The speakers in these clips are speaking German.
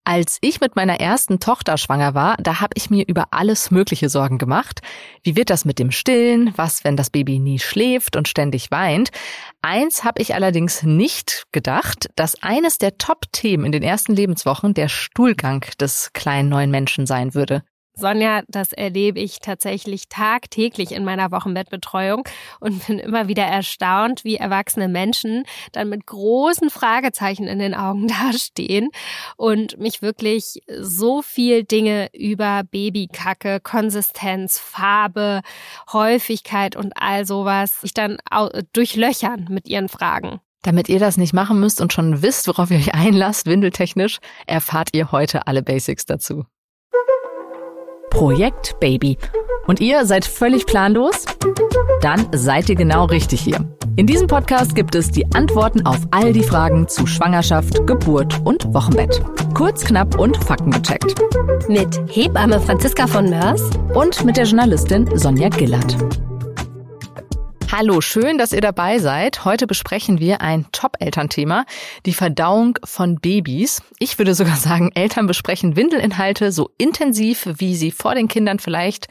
Als ich mit meiner ersten Tochter schwanger war, da habe ich mir über alles Mögliche Sorgen gemacht. Wie wird das mit dem Stillen? Was, wenn das Baby nie schläft und ständig weint? Eins habe ich allerdings nicht gedacht, dass eines der Top-Themen in den ersten Lebenswochen der Stuhlgang des kleinen neuen Menschen sein würde. Sonja, das erlebe ich tatsächlich tagtäglich in meiner Wochenbettbetreuung und bin immer wieder erstaunt, wie erwachsene Menschen dann mit großen Fragezeichen in den Augen dastehen und mich wirklich so viel Dinge über Babykacke, Konsistenz, Farbe, Häufigkeit und all sowas sich dann durchlöchern mit ihren Fragen. Damit ihr das nicht machen müsst und schon wisst, worauf ihr euch einlasst, windeltechnisch, erfahrt ihr heute alle Basics dazu. Projekt Baby. Und ihr seid völlig planlos? Dann seid ihr genau richtig hier. In diesem Podcast gibt es die Antworten auf all die Fragen zu Schwangerschaft, Geburt und Wochenbett. Kurz, knapp und faktengecheckt. Mit Hebamme Franziska von Mörs und mit der Journalistin Sonja Gillert. Hallo, schön, dass ihr dabei seid. Heute besprechen wir ein Top-Elternthema, die Verdauung von Babys. Ich würde sogar sagen, Eltern besprechen Windelinhalte so intensiv, wie sie vor den Kindern vielleicht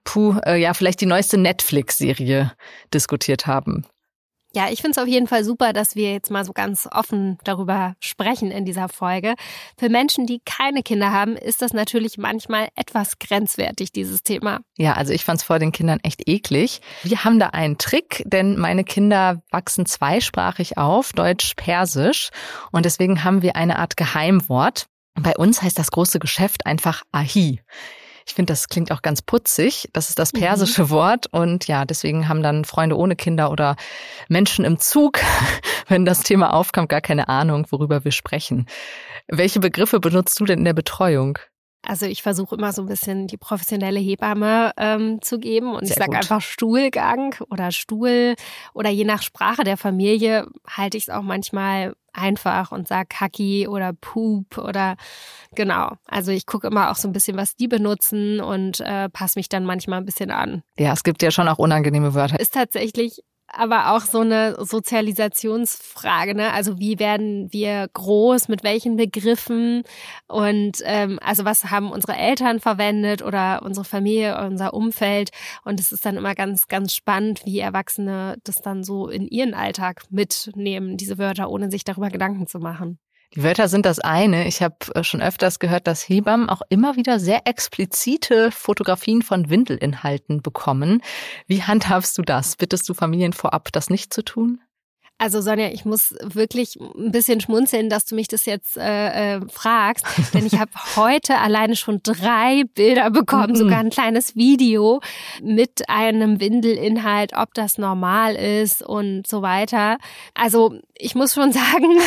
die neueste Netflix-Serie diskutiert haben. Ja, ich finde es auf jeden Fall super, dass wir jetzt mal so ganz offen darüber sprechen in dieser Folge. Für Menschen, die keine Kinder haben, ist das natürlich manchmal etwas grenzwertig, dieses Thema. Ja, also ich fand es vor den Kindern echt eklig. Wir haben da einen Trick, denn meine Kinder wachsen zweisprachig auf, Deutsch-Persisch. Und deswegen haben wir eine Art Geheimwort. Bei uns heißt das große Geschäft einfach Ahi. Ich finde, das klingt auch ganz putzig. Das ist das persische Wort. Und ja, deswegen haben dann Freunde ohne Kinder oder Menschen im Zug, wenn das Thema aufkommt, gar keine Ahnung, worüber wir sprechen. Welche Begriffe benutzt du denn in der Betreuung? Also ich versuche immer so ein bisschen die professionelle Hebamme zu geben und ich sage einfach Stuhlgang oder Stuhl oder je nach Sprache der Familie halte ich es auch manchmal einfach und sage Kaki oder Poop oder genau. Also ich gucke immer auch so ein bisschen, was die benutzen und passe mich dann manchmal ein bisschen an. Ja, es gibt ja schon auch unangenehme Wörter. Ist tatsächlich aber auch so eine Sozialisationsfrage, ne? Also wie werden wir groß, mit welchen Begriffen und also was haben unsere Eltern verwendet oder unsere Familie, unser Umfeld und es ist dann immer ganz, ganz spannend, wie Erwachsene das dann so in ihren Alltag mitnehmen, diese Wörter, ohne sich darüber Gedanken zu machen. Die Wörter sind das eine. Ich habe schon öfters gehört, dass Hebammen auch immer wieder sehr explizite Fotografien von Windelinhalten bekommen. Wie handhabst du das? Bittest du Familien vorab, das nicht zu tun? Also Sonja, ich muss wirklich ein bisschen schmunzeln, dass du mich das jetzt fragst, denn ich habe heute alleine schon 3 Bilder bekommen, sogar ein kleines Video mit einem Windelinhalt, ob das normal ist und so weiter. Also ich muss schon sagen,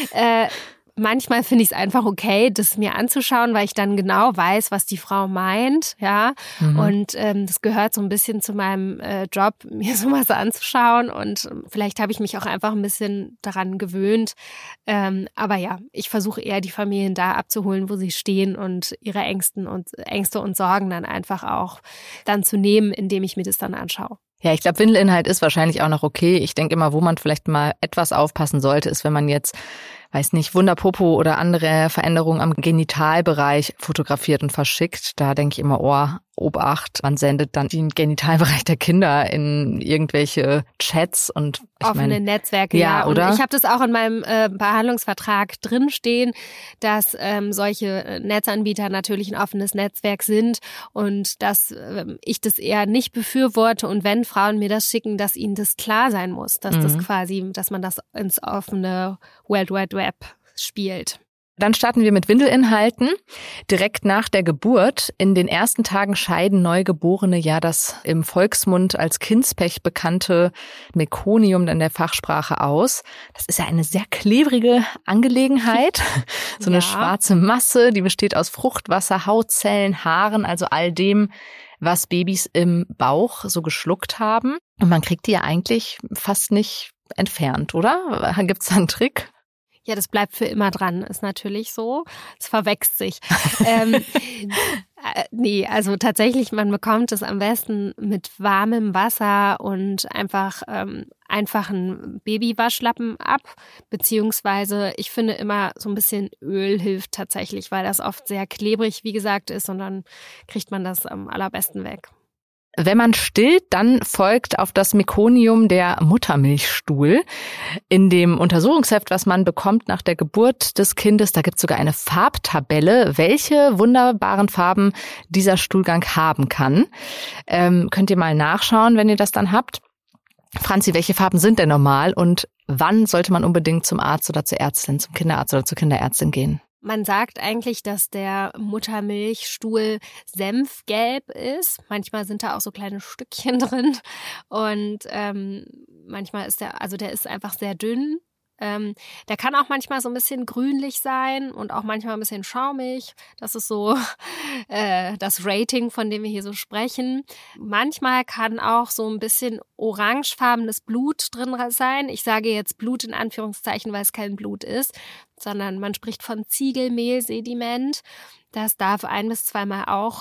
manchmal finde ich es einfach okay, das mir anzuschauen, weil ich dann genau weiß, was die Frau meint, ja. Und das gehört so ein bisschen zu meinem Job, mir sowas anzuschauen. Und vielleicht habe ich mich auch einfach ein bisschen daran gewöhnt. Aber ja, ich versuche eher die Familien da abzuholen, wo sie stehen und ihre Ängste und Sorgen dann einfach auch dann zu nehmen, indem ich mir das dann anschaue. Ja, ich glaube, Windelinhalt ist wahrscheinlich auch noch okay. Ich denke immer, wo man vielleicht mal etwas aufpassen sollte, ist, wenn man jetzt Wunderpopo oder andere Veränderungen am Genitalbereich fotografiert und verschickt. Da denke ich immer, Obacht, man sendet dann den Genitalbereich der Kinder in irgendwelche Chats und offene Netzwerke, ja. Und oder? Ich habe das auch in meinem Behandlungsvertrag drinstehen, dass solche Netzanbieter natürlich ein offenes Netzwerk sind und dass ich das eher nicht befürworte und wenn Frauen mir das schicken, dass ihnen das klar sein muss, dass das quasi, dass man das ins offene World Wide Web spielt. Dann starten wir mit Windelinhalten. Direkt nach der Geburt, in den ersten Tagen scheiden Neugeborene ja das im Volksmund als Kindspech bekannte Mekonium in der Fachsprache aus. Das ist ja eine sehr klebrige Angelegenheit. So eine schwarze Masse, die besteht aus Fruchtwasser, Hautzellen, Haaren, also all dem, was Babys im Bauch so geschluckt haben. Und man kriegt die ja eigentlich fast nicht entfernt, oder? Gibt's da einen Trick? Ja, das bleibt für immer dran, ist natürlich so. Es verwächst sich. Nee, also tatsächlich, man bekommt es am besten mit warmem Wasser und einfach einfachen Babywaschlappen ab, beziehungsweise ich finde immer so ein bisschen Öl hilft tatsächlich, weil das oft sehr klebrig, wie gesagt, ist und dann kriegt man das am allerbesten weg. Wenn man stillt, dann folgt auf das Mekonium der Muttermilchstuhl. In dem Untersuchungsheft, was man bekommt nach der Geburt des Kindes, da gibt es sogar eine Farbtabelle, welche wunderbaren Farben dieser Stuhlgang haben kann. Könnt ihr mal nachschauen, wenn ihr das dann habt. Franzi, welche Farben sind denn normal und wann sollte man unbedingt zum Arzt oder zur Ärztin, zum Kinderarzt oder zur Kinderärztin gehen? Man sagt eigentlich, dass der Muttermilchstuhl senfgelb ist. Manchmal sind da auch so kleine Stückchen drin. Und manchmal ist der ist einfach sehr dünn. Der kann auch manchmal so ein bisschen grünlich sein und auch manchmal ein bisschen schaumig. Das ist so das Rating, von dem wir hier so sprechen. Manchmal kann auch so ein bisschen orangefarbenes Blut drin sein. Ich sage jetzt Blut in Anführungszeichen, weil es kein Blut ist, sondern man spricht von Ziegelmehlsediment. Das darf 1- bis 2-mal auch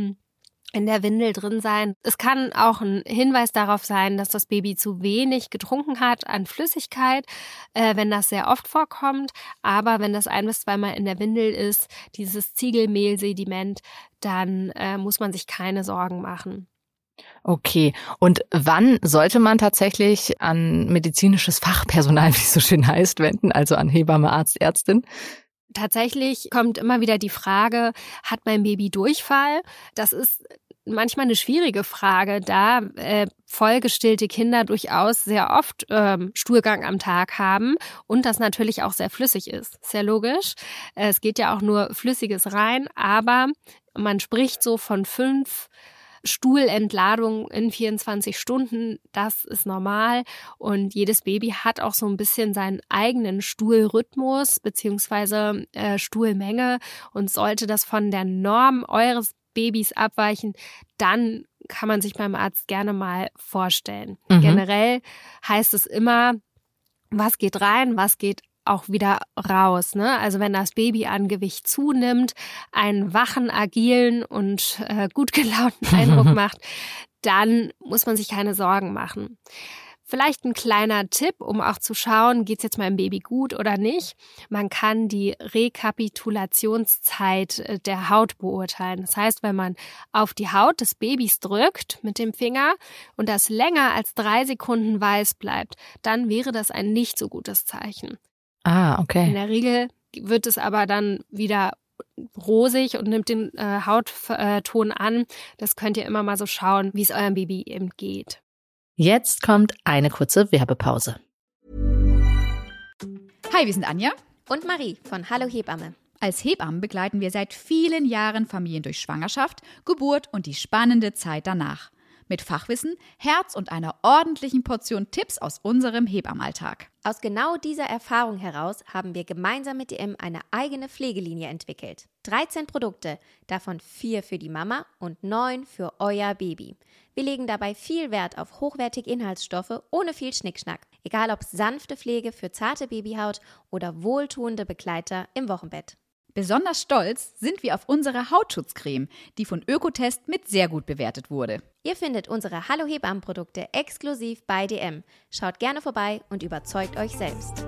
in der Windel drin sein. Es kann auch ein Hinweis darauf sein, dass das Baby zu wenig getrunken hat an Flüssigkeit, wenn das sehr oft vorkommt. Aber wenn das 1- bis 2-mal in der Windel ist, dieses Ziegelmehlsediment, dann muss man sich keine Sorgen machen. Okay, und wann sollte man tatsächlich an medizinisches Fachpersonal, wie es so schön heißt, wenden, also an Hebamme, Arzt, Ärztin? Tatsächlich kommt immer wieder die Frage, hat mein Baby Durchfall? Das ist manchmal eine schwierige Frage, da vollgestillte Kinder durchaus sehr oft Stuhlgang am Tag haben und das natürlich auch sehr flüssig ist. Sehr logisch. Es geht ja auch nur Flüssiges rein, aber man spricht so von 5 Stuhlentladung in 24 Stunden, das ist normal und jedes Baby hat auch so ein bisschen seinen eigenen Stuhlrhythmus beziehungsweise Stuhlmenge und sollte das von der Norm eures Babys abweichen, dann kann man sich beim Arzt gerne mal vorstellen. Generell heißt es immer, was geht rein, was geht auch wieder raus, ne? Also wenn das Baby an Gewicht zunimmt, einen wachen, agilen und gut gelaunten Eindruck macht, dann muss man sich keine Sorgen machen. Vielleicht ein kleiner Tipp, um auch zu schauen, geht's jetzt meinem Baby gut oder nicht. Man kann die Rekapitulationszeit der Haut beurteilen. Das heißt, wenn man auf die Haut des Babys drückt mit dem Finger und das länger als 3 Sekunden weiß bleibt, dann wäre das ein nicht so gutes Zeichen. Ah, okay. In der Regel wird es aber dann wieder rosig und nimmt den Hautton an. Das könnt ihr immer mal so schauen, wie es eurem Baby eben geht. Jetzt kommt eine kurze Werbepause. Hi, wir sind Anja und Marie von Hallo Hebamme. Als Hebammen begleiten wir seit vielen Jahren Familien durch Schwangerschaft, Geburt und die spannende Zeit danach. Mit Fachwissen, Herz und einer ordentlichen Portion Tipps aus unserem Hebammenalltag. Aus genau dieser Erfahrung heraus haben wir gemeinsam mit DM eine eigene Pflegelinie entwickelt. 13 Produkte, davon 4 für die Mama und 9 für euer Baby. Wir legen dabei viel Wert auf hochwertige Inhaltsstoffe ohne viel Schnickschnack. Egal ob sanfte Pflege für zarte Babyhaut oder wohltuende Begleiter im Wochenbett. Besonders stolz sind wir auf unsere Hautschutzcreme, die von Ökotest mit sehr gut bewertet wurde. Ihr findet unsere Hallo Hebammen-Produkte exklusiv bei DM. Schaut gerne vorbei und überzeugt euch selbst.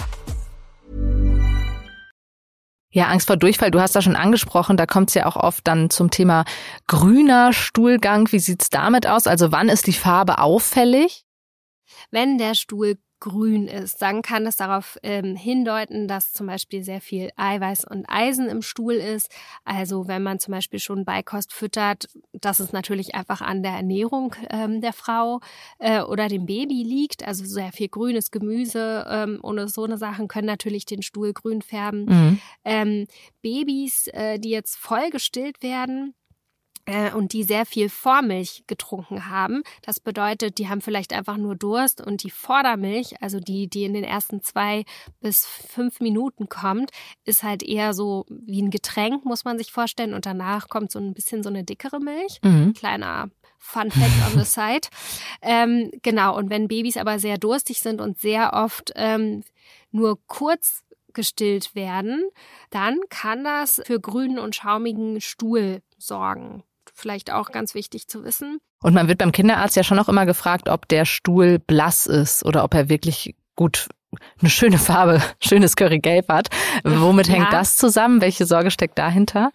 Ja, Angst vor Durchfall, du hast das schon angesprochen, da kommt es ja auch oft dann zum Thema grüner Stuhlgang. Wie sieht's damit aus? Also wann ist die Farbe auffällig? Wenn der Stuhl grün ist, dann kann es darauf hindeuten, dass zum Beispiel sehr viel Eiweiß und Eisen im Stuhl ist. Also wenn man zum Beispiel schon Beikost füttert, dass es natürlich einfach an der Ernährung der Frau oder dem Baby liegt. Also sehr viel grünes Gemüse und so eine Sachen können natürlich den Stuhl grün färben. Babys, die jetzt voll gestillt werden, und die sehr viel Vormilch getrunken haben. Das bedeutet, die haben vielleicht einfach nur Durst und die Vordermilch, also die in den ersten 2 bis 5 Minuten kommt, ist halt eher so wie ein Getränk, muss man sich vorstellen. Und danach kommt so ein bisschen so eine dickere Milch. Kleiner Fun Fact on the side. Genau, und wenn Babys aber sehr durstig sind und sehr oft nur kurz gestillt werden, dann kann das für grünen und schaumigen Stuhl sorgen. Vielleicht auch ganz wichtig zu wissen. Und man wird beim Kinderarzt ja schon auch immer gefragt, ob der Stuhl blass ist oder ob er wirklich gut eine schöne Farbe, schönes Currygelb hat. Womit hängt das zusammen? Welche Sorge steckt dahinter?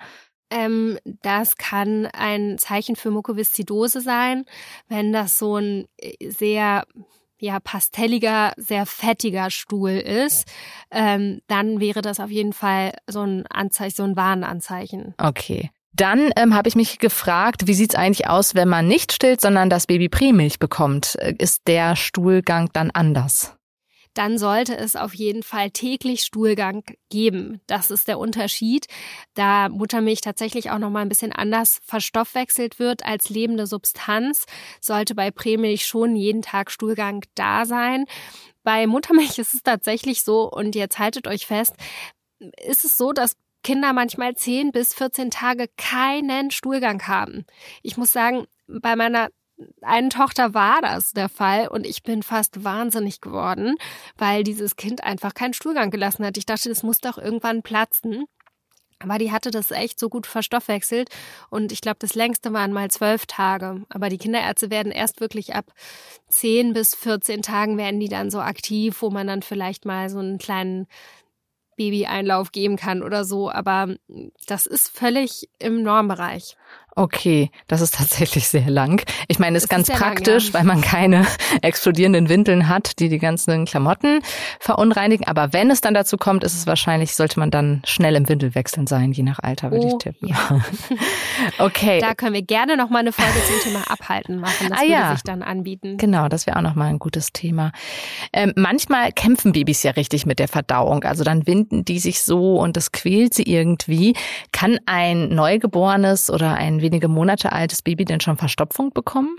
Das kann ein Zeichen für Mukoviszidose sein, wenn das so ein sehr pastelliger, sehr fettiger Stuhl ist, dann wäre das auf jeden Fall so ein Anzeichen, so ein Warnanzeichen. Okay. Dann habe ich mich gefragt, wie sieht's eigentlich aus, wenn man nicht stillt, sondern das Baby Prämilch bekommt? Ist der Stuhlgang dann anders? Dann sollte es auf jeden Fall täglich Stuhlgang geben. Das ist der Unterschied, da Muttermilch tatsächlich auch nochmal ein bisschen anders verstoffwechselt wird als lebende Substanz, sollte bei Prämilch schon jeden Tag Stuhlgang da sein. Bei Muttermilch ist es tatsächlich so, und jetzt haltet euch fest, ist es so, dass Kinder manchmal 10 bis 14 Tage keinen Stuhlgang haben. Ich muss sagen, bei meiner einen Tochter war das der Fall und ich bin fast wahnsinnig geworden, weil dieses Kind einfach keinen Stuhlgang gelassen hat. Ich dachte, das muss doch irgendwann platzen. Aber die hatte das echt so gut verstoffwechselt und ich glaube, das längste waren mal 12 Tage. Aber die Kinderärzte werden erst wirklich ab 10 bis 14 Tagen werden die dann so aktiv, wo man dann vielleicht mal so einen kleinen Babyeinlauf geben kann oder so. Aber das ist völlig im Normbereich. Okay, das ist tatsächlich sehr lang. Ich meine, es ist ganz praktisch, lang, ja. Weil man keine explodierenden Windeln hat, die ganzen Klamotten verunreinigen. Aber wenn es dann dazu kommt, ist es wahrscheinlich, sollte man dann schnell im Windelwechseln sein, je nach Alter, würde ich tippen. Ja. Okay. Da können wir gerne noch mal eine Folge zum Thema Abhalten machen. Das würde sich dann anbieten. Genau, das wäre auch noch mal ein gutes Thema. Manchmal kämpfen Babys ja richtig mit der Verdauung. Also dann winden die sich so und das quält sie irgendwie. Kann ein Neugeborenes oder ein wenige Monate altes Baby denn schon Verstopfung bekommen?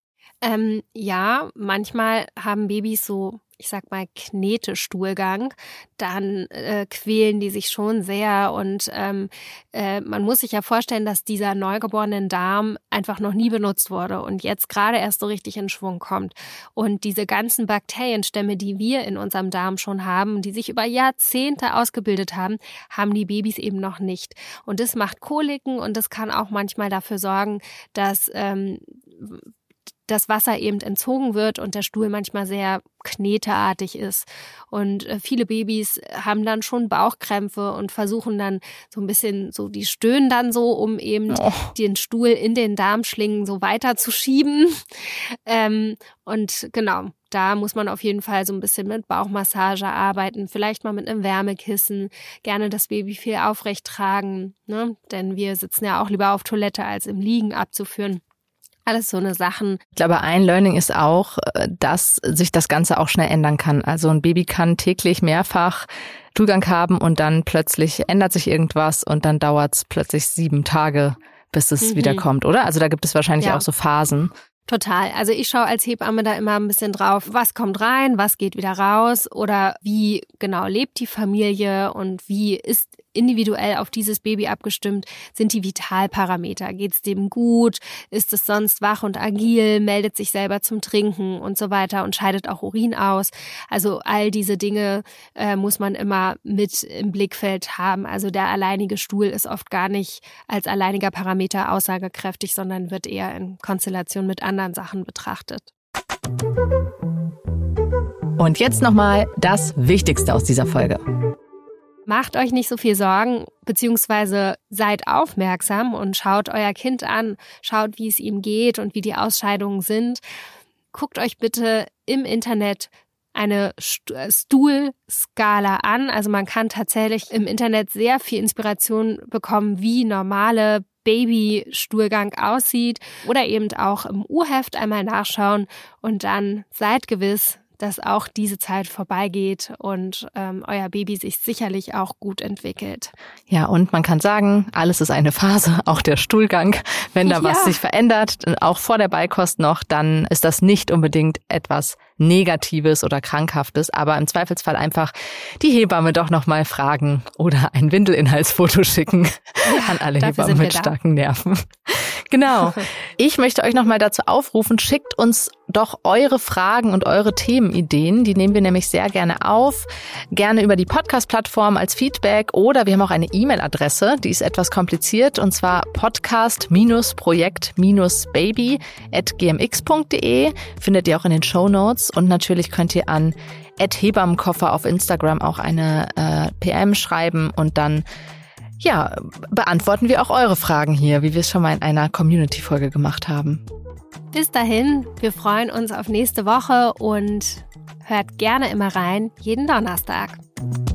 Ja, manchmal haben Babys so, ich sag mal, Knete-Stuhlgang. Dann quälen die sich schon sehr und man muss sich ja vorstellen, dass dieser neugeborene Darm einfach noch nie benutzt wurde und jetzt gerade erst so richtig in Schwung kommt. Und diese ganzen Bakterienstämme, die wir in unserem Darm schon haben, die sich über Jahrzehnte ausgebildet haben, haben die Babys eben noch nicht. Und das macht Koliken und das kann auch manchmal dafür sorgen, dass das Wasser eben entzogen wird und der Stuhl manchmal sehr kneteartig ist. Und viele Babys haben dann schon Bauchkrämpfe und versuchen dann so ein bisschen so, die stöhnen dann so, um eben den Stuhl in den Darmschlingen so weiter zu schieben. Und genau, da muss man auf jeden Fall so ein bisschen mit Bauchmassage arbeiten, vielleicht mal mit einem Wärmekissen, gerne das Baby viel aufrecht tragen, ne? Denn wir sitzen ja auch lieber auf Toilette, als im Liegen abzuführen. Alles so eine Sachen. Ich glaube, ein Learning ist auch, dass sich das Ganze auch schnell ändern kann. Also ein Baby kann täglich mehrfach Stuhlgang haben und dann plötzlich ändert sich irgendwas und dann dauert es plötzlich 7 Tage, bis es wiederkommt, oder? Also da gibt es wahrscheinlich auch so Phasen. Total. Also ich schaue als Hebamme da immer ein bisschen drauf, was kommt rein, was geht wieder raus oder wie genau lebt die Familie und wie ist individuell auf dieses Baby abgestimmt, sind die Vitalparameter. Geht es dem gut? Ist es sonst wach und agil? Meldet sich selber zum Trinken und so weiter und scheidet auch Urin aus? Also all diese Dinge muss man immer mit im Blickfeld haben. Also der alleinige Stuhl ist oft gar nicht als alleiniger Parameter aussagekräftig, sondern wird eher in Konstellation mit anderen Sachen betrachtet. Und jetzt nochmal das Wichtigste aus dieser Folge. Macht euch nicht so viel Sorgen, beziehungsweise seid aufmerksam und schaut euer Kind an, schaut, wie es ihm geht und wie die Ausscheidungen sind. Guckt euch bitte im Internet eine Stuhlskala an. Also man kann tatsächlich im Internet sehr viel Inspiration bekommen, wie normale Babystuhlgang aussieht oder eben auch im U-Heft einmal nachschauen und dann seid gewiss, dass auch diese Zeit vorbeigeht und euer Baby sich sicherlich auch gut entwickelt. Ja, und man kann sagen, alles ist eine Phase, auch der Stuhlgang. Wenn da was sich verändert, auch vor der Beikost noch, dann ist das nicht unbedingt etwas Negatives oder Krankhaftes, aber im Zweifelsfall einfach die Hebamme doch nochmal fragen oder ein Windelinhaltsfoto schicken an alle Hebammen mit starken Nerven. Genau. Ich möchte euch nochmal dazu aufrufen, schickt uns doch eure Fragen und eure Themenideen. Die nehmen wir nämlich sehr gerne auf. Gerne über die Podcast-Plattform als Feedback oder wir haben auch eine E-Mail-Adresse, die ist etwas kompliziert und zwar podcast-projekt-baby@gmx.de. Findet ihr auch in den Shownotes und natürlich könnt ihr an @Hebammenkoffer auf Instagram auch eine PM schreiben und dann beantworten wir auch eure Fragen hier, wie wir es schon mal in einer Community-Folge gemacht haben. Bis dahin, wir freuen uns auf nächste Woche und hört gerne immer rein, jeden Donnerstag.